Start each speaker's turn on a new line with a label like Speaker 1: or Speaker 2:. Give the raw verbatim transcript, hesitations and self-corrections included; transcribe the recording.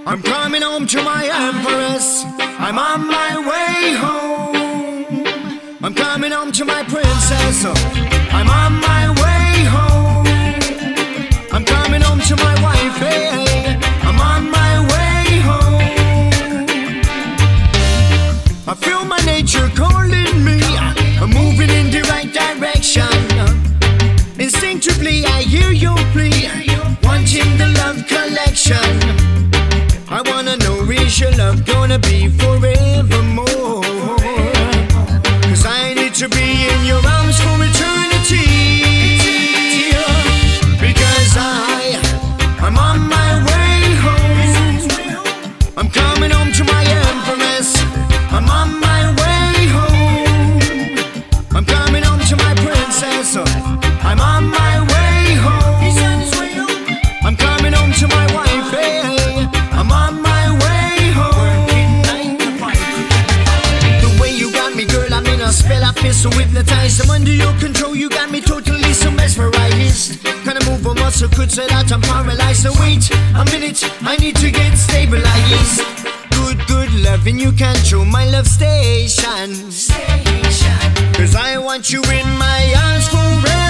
Speaker 1: I'm coming home to my empress. I'm on my way home. I'm coming home to my princess. I'm on my way home. I'm coming home to my wife. Hey, I'm on my way home. I feel my nature calling me. I'm moving in the right direction. Instinctively I hear your plea, wanting the love collection. I wanna know, is your love gonna be forevermore? Cause I need to be in your arms for eternity. Because I, I'm on my way home. I'm coming home to my empress. I'm on my way home. I'm coming home to my princess. I'm on my way home. I'm coming home to my wife. Hey, I'm on my way home. The way you got me, girl, I'm in a spell. I feel so hypnotized. I'm under your control. You got me totally so mesmerized. Kinda move a muscle, could say that I'm paralyzed. So wait a minute, I need to get stabilized. Good, good loving, you control my love station. Cause I want you in my arms forever.